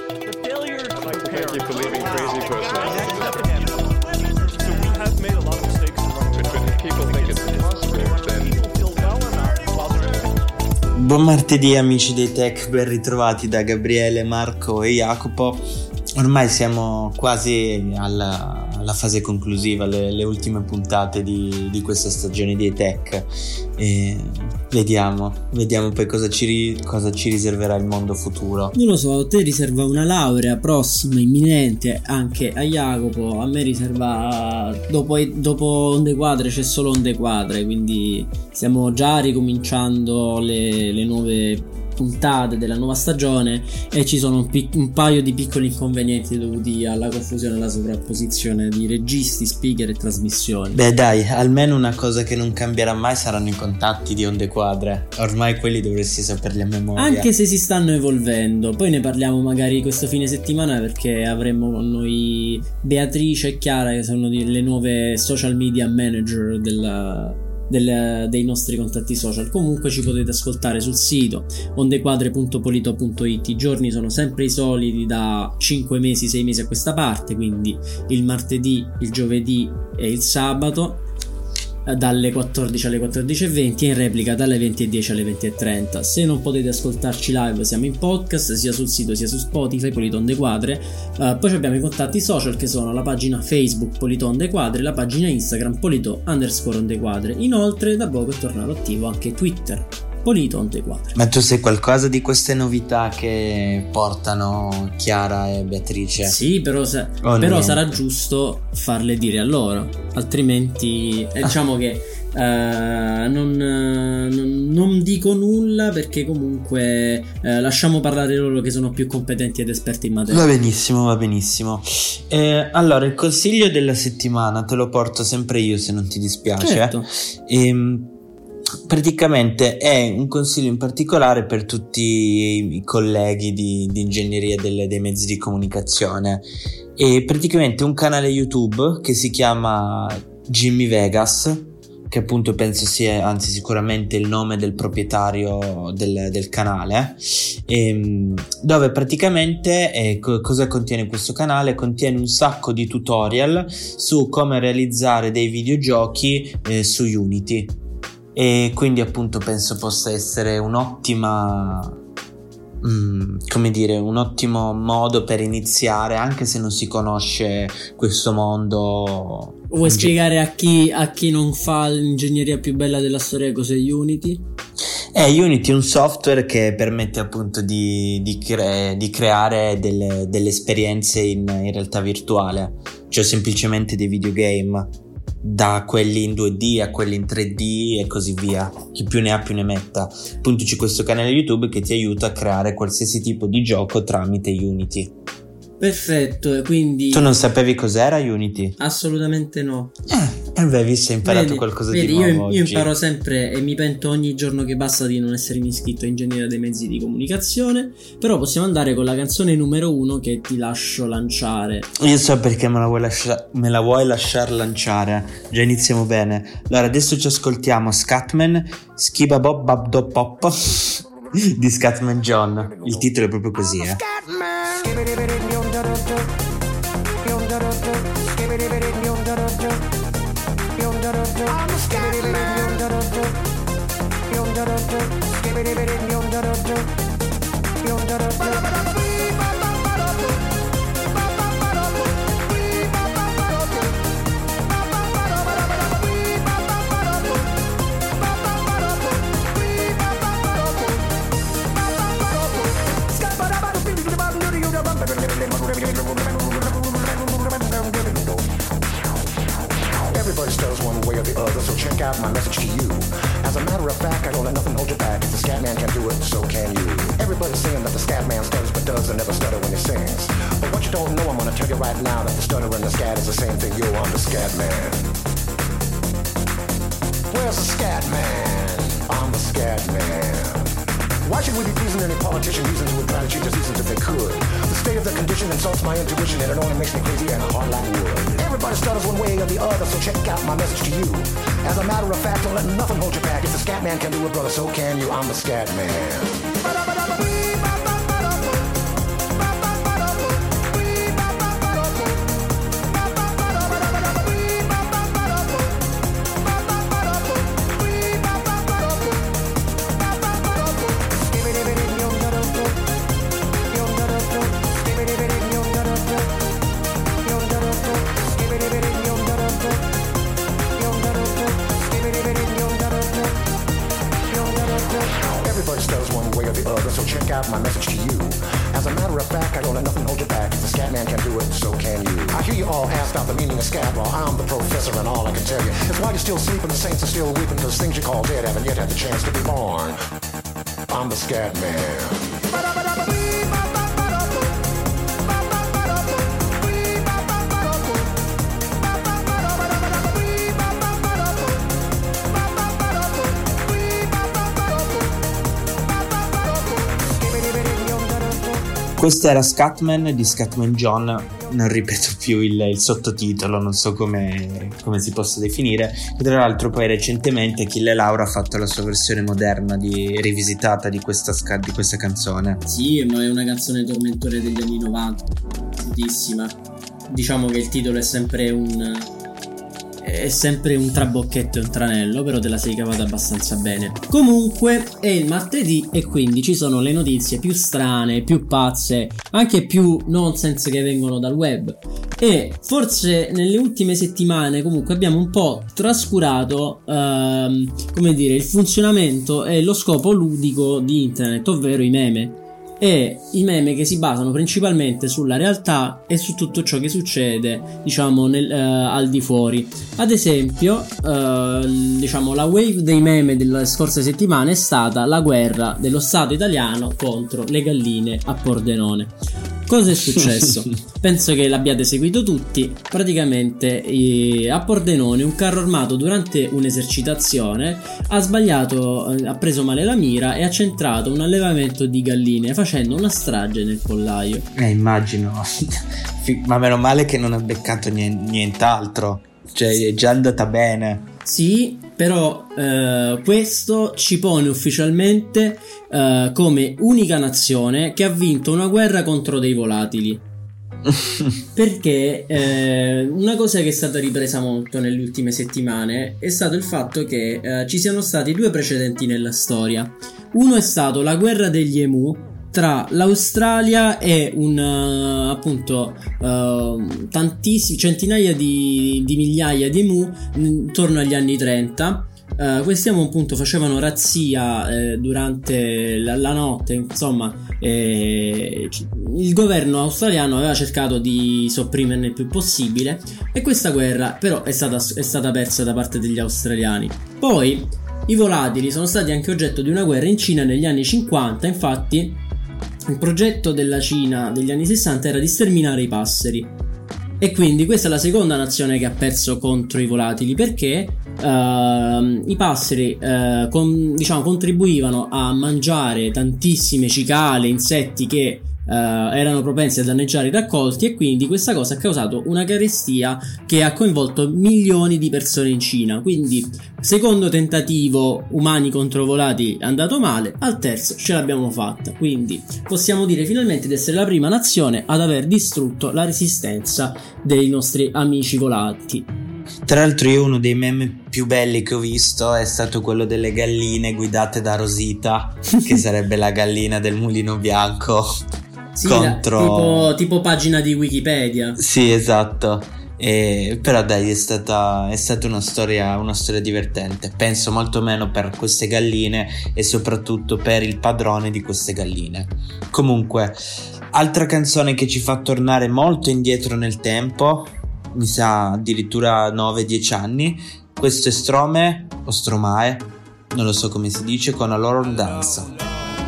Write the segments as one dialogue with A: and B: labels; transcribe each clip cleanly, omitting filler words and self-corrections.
A: Thank you for leaving crazy person. So we have made a lot of mistakes. But if people think it's impossible, then...
B: Buon martedì amici dei tech, ben ritrovati da Gabriele, Marco e Jacopo. Ormai siamo quasi alla fase conclusiva, le ultime puntate di questa stagione dei tech e vediamo poi cosa ci riserverà il mondo futuro.
C: Non lo so, a te riserva una laurea prossima, imminente, anche a Jacopo, a me riserva dopo Onde Quadre c'è solo Onde Quadre, quindi stiamo già ricominciando le nuove puntate della nuova stagione e ci sono un paio di piccoli inconvenienti dovuti alla confusione e alla sovrapposizione di registi, speaker e trasmissioni.
B: Beh dai, almeno una cosa che non cambierà mai saranno i contatti di Onde Quadre, ormai quelli dovresti saperli a memoria.
C: Anche se si stanno evolvendo, poi ne parliamo magari questo fine settimana perché avremo con noi Beatrice e Chiara che sono le nuove social media manager dei nostri contatti social. Comunque ci potete ascoltare sul sito ondequadre.polito.it. I giorni sono sempre i soliti da 5 mesi, 6 mesi a questa parte, quindi il martedì, il giovedì e il sabato dalle 14 alle 14:20 e in replica dalle 20:10 alle 20:30. Se non potete ascoltarci live siamo in podcast sia sul sito sia su Spotify Polito Onde Quadre. Poi abbiamo i contatti social che sono la pagina Facebook Polito Onde Quadre, la pagina Instagram Polito_Onde Quadre. Inoltre da poco è tornato attivo anche Twitter Polito Onde Quadre.
B: Ma tu sai qualcosa di queste novità che portano Chiara e Beatrice?
C: Sì, però sarà giusto farle dire a loro, altrimenti diciamo che non dico nulla perché comunque lasciamo parlare loro che sono più competenti ed esperti in materia.
B: Va benissimo. Allora, il consiglio della settimana te lo porto sempre io, se non ti dispiace.
C: Certo.
B: Praticamente è un consiglio in particolare per tutti i colleghi di ingegneria dei mezzi di comunicazione. E praticamente un canale YouTube che si chiama Jimmy Vegas, che appunto penso sia, anzi sicuramente il nome del proprietario del canale, dove praticamente cosa contiene questo canale? Contiene un sacco di tutorial su come realizzare dei videogiochi su Unity. E quindi appunto penso possa essere un ottimo modo per iniziare, anche se non si conosce questo mondo.
C: Vuoi spiegare a chi non fa l'ingegneria più bella della storia cos'è Unity?
B: Unity è un software che permette appunto di creare delle esperienze in realtà virtuale, cioè semplicemente dei videogame, da quelli in 2D a quelli in 3D e così via. Chi più ne ha più ne metta. Appunto c'è questo canale YouTube che ti aiuta a creare qualsiasi tipo di gioco tramite Unity.
C: Perfetto, quindi...
B: Tu non sapevi cos'era Unity?
C: Assolutamente no.
B: Visto, hai imparato qualcosa di nuovo
C: io
B: oggi.
C: imparo sempre e mi pento ogni giorno che passa di non essermi iscritto a ingegneria dei mezzi di comunicazione. Però possiamo andare con la canzone numero 1 che ti lascio lanciare.
B: Io so perché me la vuoi lasciar lanciare. Già iniziamo bene. Allora adesso ci ascoltiamo Scatman Skibabob Babdo Pop di Scatman John. Il titolo è proprio così,
D: Everybody stutters one way or the other, so check out my message to you. As a matter of fact, I don't let nothing hold you back. If the scat man can do it, so can you. Everybody's saying that the scat man stutters but does and never stutter when he sings. But what you don't know, I'm gonna tell you right now, that the stutter and the scat is the same thing. Yo, I'm the scat man. Where's the scat man? I'm the scat man. Why should we be pleasing any politician reasons who would try to change the seasons if they could? The state of the condition insults my intuition and it only makes me crazy and hard like wood. Everybody stutters one way or the other, so check out my message to you. As a matter of fact, don't let nothing hold you back. If the scat man can do it, brother, so can you. I'm the scat man. As a matter of fact, I don't let nothing hold you back. If the scat man can do it, so can you. I hear you all ask out the meaning of scat. Well, I'm the professor and all I can tell you is why you're still sleeping, the saints are still weeping, because things you call dead haven't yet had the chance to be born. I'm the scat man.
B: Questo era Scatman di Scatman John, non ripeto più il sottotitolo, non so come si possa definire. Tra l'altro poi recentemente Achille Lauro ha fatto la sua versione moderna rivisitata di questa canzone.
C: Sì, ma è una canzone tormentore degli anni 90, giustissima. Diciamo che il titolo è sempre un trabocchetto e un tranello, però te la sei cavata abbastanza bene. Comunque è il martedì e quindi ci sono le notizie più strane, più pazze, anche più nonsense che vengono dal web. E forse nelle ultime settimane comunque abbiamo un po' trascurato il funzionamento e lo scopo ludico di internet, ovvero i meme. E i meme che si basano principalmente sulla realtà e su tutto ciò che succede, diciamo, al di fuori. Ad esempio, la wave dei meme delle scorse settimane è stata la guerra dello Stato italiano contro le galline a Pordenone. Cosa è successo? Penso che l'abbiate seguito tutti. Praticamente a Pordenone un carro armato durante un'esercitazione ha preso male la mira e ha centrato un allevamento di galline facendo una strage nel pollaio.
B: Immagino. Ma meno male che non ha beccato nient'altro. Cioè è già andata bene.
C: Sì, però questo ci pone ufficialmente come unica nazione che ha vinto una guerra contro dei volatili. Perché una cosa che è stata ripresa molto nelle ultime settimane è stato il fatto che ci siano stati due precedenti nella storia. Uno è stato la guerra degli emu tra l'Australia e centinaia di migliaia di emu intorno agli anni 30. Questi emu appunto facevano razzia durante la notte, insomma, il governo australiano aveva cercato di sopprimerne il più possibile e questa guerra però è stata persa da parte degli australiani. Poi i volatili sono stati anche oggetto di una guerra in Cina negli anni 50, infatti il progetto della Cina degli anni 60 era di sterminare i passeri. E quindi questa è la seconda nazione che ha perso contro i volatili, perché i passeri contribuivano a mangiare tantissime cicale, insetti che erano propensi a danneggiare i raccolti, e quindi questa cosa ha causato una carestia che ha coinvolto milioni di persone in Cina. Quindi secondo tentativo umani contro volatili è andato male, al terzo ce l'abbiamo fatta, quindi possiamo dire finalmente di essere la prima nazione ad aver distrutto la resistenza dei nostri amici volati.
B: Tra l'altro io uno dei meme più belli che ho visto è stato quello delle galline guidate da Rosita, che sarebbe la gallina del mulino bianco.
C: Sì,
B: contro...
C: tipo pagina di Wikipedia.
B: Sì, esatto. Però dai, è stata una storia divertente. Penso molto meno per queste galline e soprattutto per il padrone di queste galline. Comunque, altra canzone che ci fa tornare molto indietro nel tempo, mi sa addirittura 9-10 anni. Questo è Strome o Stromae, non lo so come si dice, con A Lord Dance.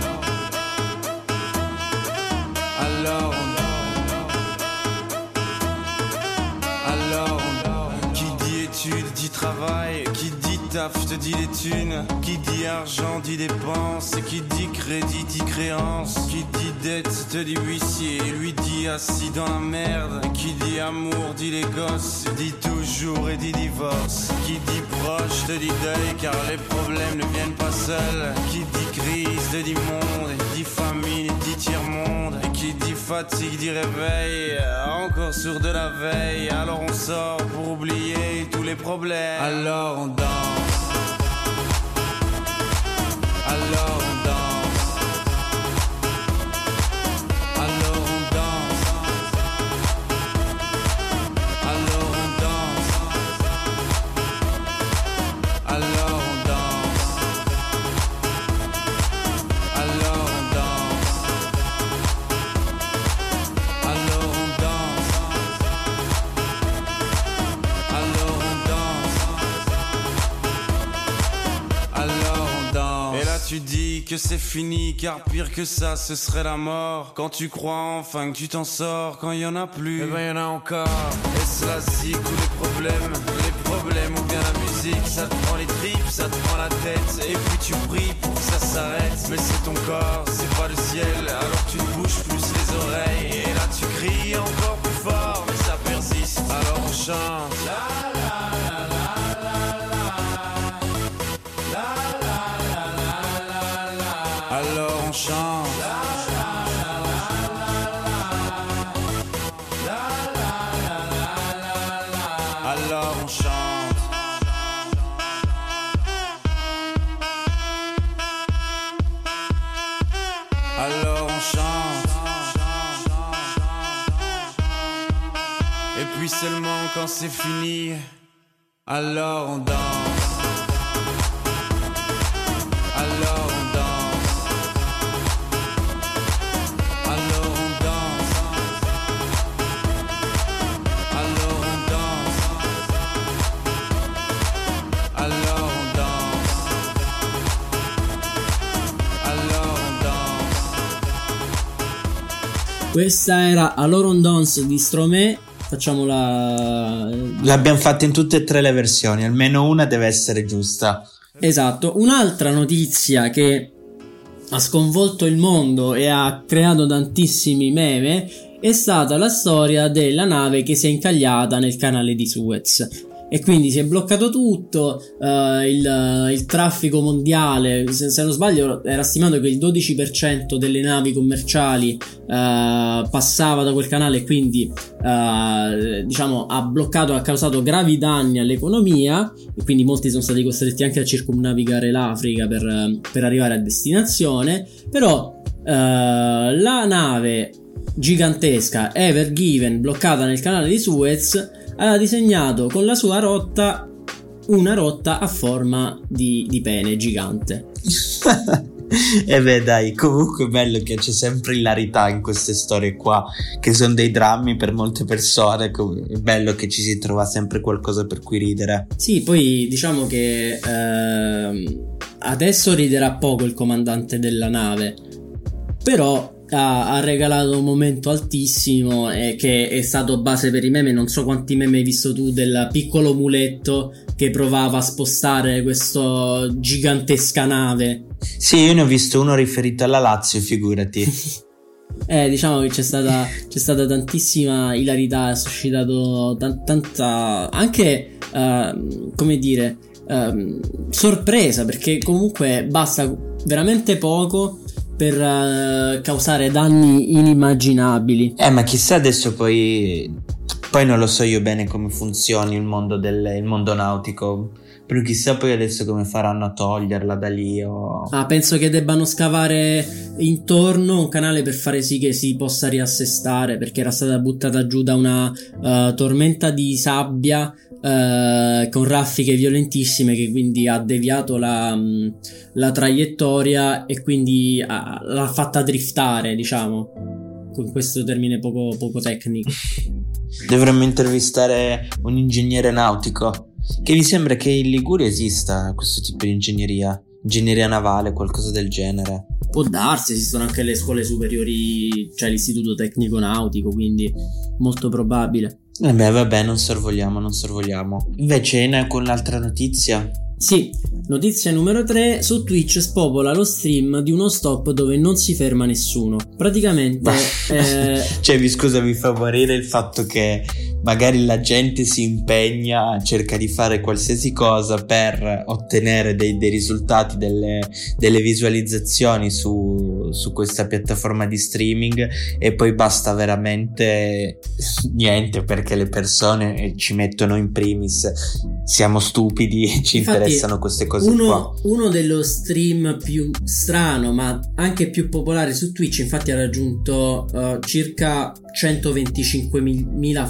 E: Te dit les thunes, qui dit argent dit dépense, qui dit crédit dit créance, qui dit dette te dit huissier, lui dit assis dans la merde, qui dit amour dit les gosses, dit toujours et dit divorce, qui dit proche te dit deuil car les problèmes ne viennent pas seuls, qui dit crise te dit monde, dit famine dit tiers-monde, et qui dit fatigue dit réveil, encore sourd de la veille, alors on sort pour oublier tous les problèmes, alors on danse. Alors on danse. Alors on danse. Alors on danse. Alors on danse. Alors on danse. que c'est fini, car pire que ça ce serait la mort. Quand tu crois enfin que tu t'en sors, quand y en a plus, eh ben y en a encore. Est-ce la zik ou les problèmes ou bien la musique? Ça te prend les tripes, ça te prend la tête, et puis tu pries pour que ça s'arrête. Mais c'est ton corps, c'est pas le ciel, alors tu te bouges plus les oreilles, et là tu cries encore plus fort, mais ça persiste, alors on chante. Alors on chante. Alors on chante. Alors on chante. Et puis seulement quand c'est fini, alors on danse. Alors on danse. Alors on danse. Alors on danse. Alors on danse. Alors on danse.
C: Questa era Allora on Dance di Stromae. Facciamola.
B: L'abbiamo fatta in tutte e tre le versioni, almeno una deve essere giusta.
C: Esatto. Un'altra notizia che ha sconvolto il mondo e ha creato tantissimi meme è stata la storia della nave che si è incagliata nel canale di Suez. E quindi si è bloccato tutto, il traffico mondiale, se non sbaglio era stimato che il 12% delle navi commerciali passava da quel canale, e quindi diciamo ha causato gravi danni all'economia, e quindi molti sono stati costretti anche a circumnavigare l'Africa per arrivare a destinazione. Però la nave gigantesca Ever Given, bloccata nel canale di Suez, aveva disegnato con la sua rotta una rotta a forma di pene gigante.
B: E beh dai, comunque è bello che c'è sempre ilarità in queste storie qua, che sono dei drammi per molte persone. È bello che ci si trova sempre qualcosa per cui ridere.
C: Sì, poi diciamo che adesso riderà poco il comandante della nave, però ha regalato un momento altissimo, che è stato base per i meme. Non so quanti meme hai visto tu del piccolo muletto che provava a spostare questa gigantesca nave.
B: Sì, io ne ho visto uno riferito alla Lazio, figurati.
C: Diciamo che c'è stata tantissima ilarità, ha suscitato tanta anche come dire sorpresa, perché comunque basta veramente poco per causare danni inimmaginabili.
B: Ma chissà adesso poi non lo so io bene come funzioni il mondo nautico, però chissà poi adesso come faranno a toglierla da lì
C: penso che debbano scavare intorno un canale per fare sì che si possa riassestare, perché era stata buttata giù da una tormenta di sabbia con raffiche violentissime, che quindi ha deviato la traiettoria e quindi l'ha fatta driftare, diciamo, con questo termine poco tecnico.
B: Dovremmo intervistare un ingegnere nautico, che mi sembra che in Liguria esista questo tipo di ingegneria navale, qualcosa del genere.
C: Può darsi, esistono anche le scuole superiori, cioè l'istituto tecnico nautico, quindi molto probabile.
B: Vabbè, non sorvoliamo. Invece con l'altra notizia.
C: Sì, notizia numero 3: su Twitch spopola lo stream di uno stop dove non si ferma nessuno. Praticamente
B: cioè mi fa morire il fatto che magari la gente si impegna, cerca di fare qualsiasi cosa per ottenere dei risultati, delle visualizzazioni su questa piattaforma di streaming, e poi basta veramente niente, perché le persone ci mettono in primis, siamo stupidi e ci interessano queste cose qua.
C: Uno dello stream più strano ma anche più popolare su Twitch infatti ha raggiunto circa 125.000 follower,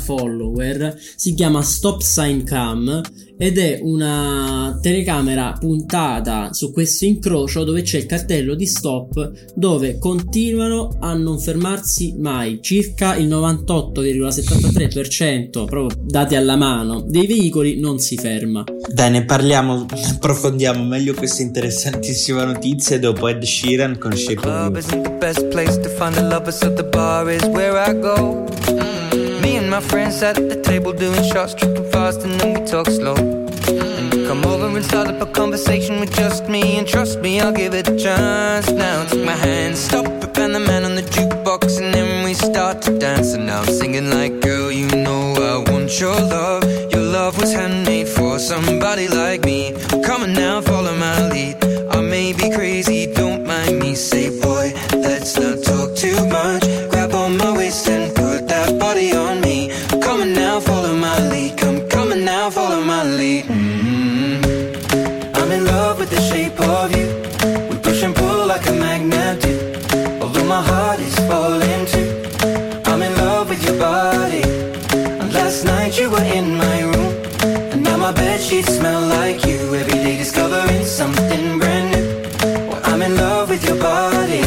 C: follower, si chiama Stop Sign Cam ed è una telecamera puntata su questo incrocio dove c'è il cartello di stop, dove continuano a non fermarsi mai. Circa il 98,73%, proprio dati alla mano, dei veicoli non si ferma.
B: Bene, approfondiamo meglio questa interessantissima notizia dopo Ed Sheeran con Shape of You.
F: Isn't the best place to find the lovers, so the bar is where I go. Me and my friends sat at the table doing shots, tripping fast, and then we talk slow. And you come over and start up a conversation with just me, and trust me, I'll give it a chance. Now take my hand, stop it, and the man on the jukebox, and then we start to dance. And now I'm singing like, girl, you know I want your love. Your love was handmade for somebody like me. Come on now, follow my lead. I may be crazy, don't mind me. Say, boy, let's not talk too much. Grab on my waist and put that body on me. Come on now, follow my lead. Come on now, follow my lead. I'm in love with the shape of you. We push and pull like a magnet do. Although my heart is falling too. I'm in love with your body. And last night you were in my room, and now my bedsheets smell like you. Every day discovering something brand new. Well, I'm in love with your body.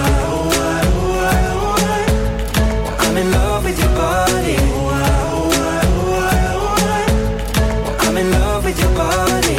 F: I'm in love with your body. I'm in love with your body.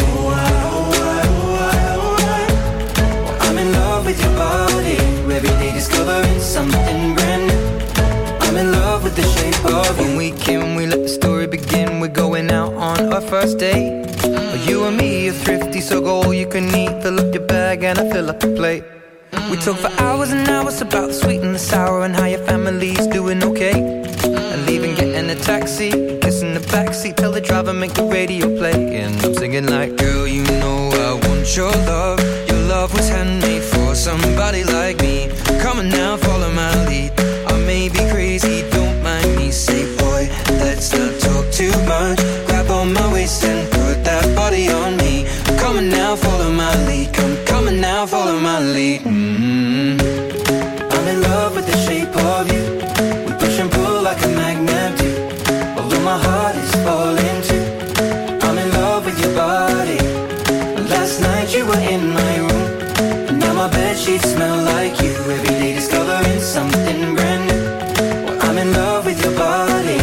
F: I'm in love with your body. Every day discovering something brand new. I'm in love with the shape of you. When we came, we let the story begin. We're going out on our first date. You and me are thrifty, so go all you can eat. Fill up your bag and I fill up the plate. We talk for hours and hours about the sweet and the sour, and how your family's doing okay. And leaving, getting a taxi, kissing the backseat, tell the driver make the radio play. And I'm singing like, girl, you know I want your love. Your love was handmade for somebody like me. Come on now, follow my lead. I may be crazy, don't mind me. Say, boy, let's not talk too much. Grab on my waist and put that body on me. Come on now, follow my lead. Come on now, follow my lead. I'm in love with the shape of you. We push and pull like a magnet do. Although my heart is falling too. I'm in love with your body. Last night you were in my room, and now my bedsheets smell like you. Every day discovering something brand new. Well, I'm in love with your body.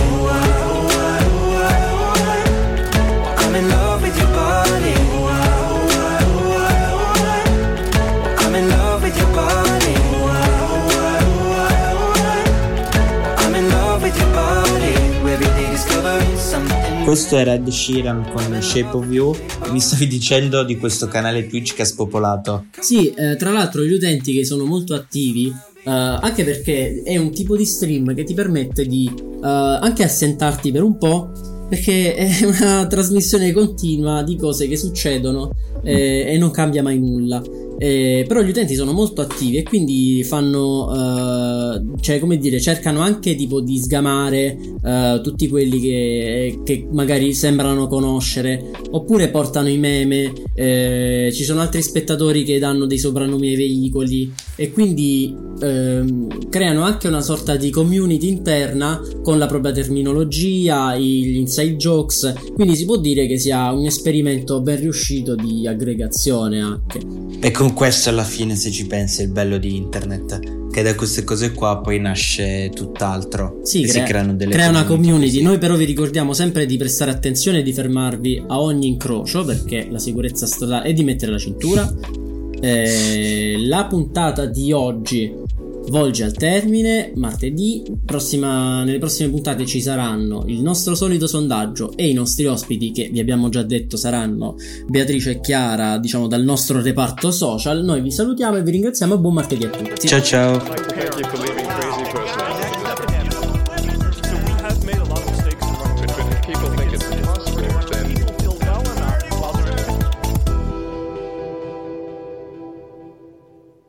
F: I'm in love with your body. I'm in love with your body. I'm in love with your body. Every day discovering something.
B: Questo era Ed Sheeran con Shape of You. Mi stavi dicendo di questo canale Twitch che ha spopolato?
C: Sì, tra l'altro gli utenti che sono molto attivi, anche perché è un tipo di stream che ti permette di anche assentarti per un po', perché è una trasmissione continua di cose che succedono e non cambia mai nulla. Però gli utenti sono molto attivi e quindi fanno cioè, come dire, cercano anche tipo di sgamare tutti quelli che magari sembrano conoscere, oppure portano i meme. Ci sono altri spettatori che danno dei soprannomi ai veicoli e quindi creano anche una sorta di community interna con la propria terminologia, gli inside jokes, quindi si può dire che sia un esperimento ben riuscito di aggregazione anche.
B: E con questo alla fine, se ci pensi, è il bello di internet, che da queste cose qua poi nasce tutt'altro.
C: Sì,
B: si creano delle
C: crea una community.
B: Sì.
C: Noi però vi ricordiamo sempre di prestare attenzione e di fermarvi a ogni incrocio, perché la sicurezza stradale è di mettere la cintura. La puntata di oggi volge al termine. Martedì nelle prossime puntate ci saranno il nostro solito sondaggio e i nostri ospiti, che vi abbiamo già detto saranno Beatrice e Chiara, diciamo dal nostro reparto social. Noi vi salutiamo e vi ringraziamo e buon martedì a tutti.
B: Ciao ciao.
A: I can't keep believing crazy person.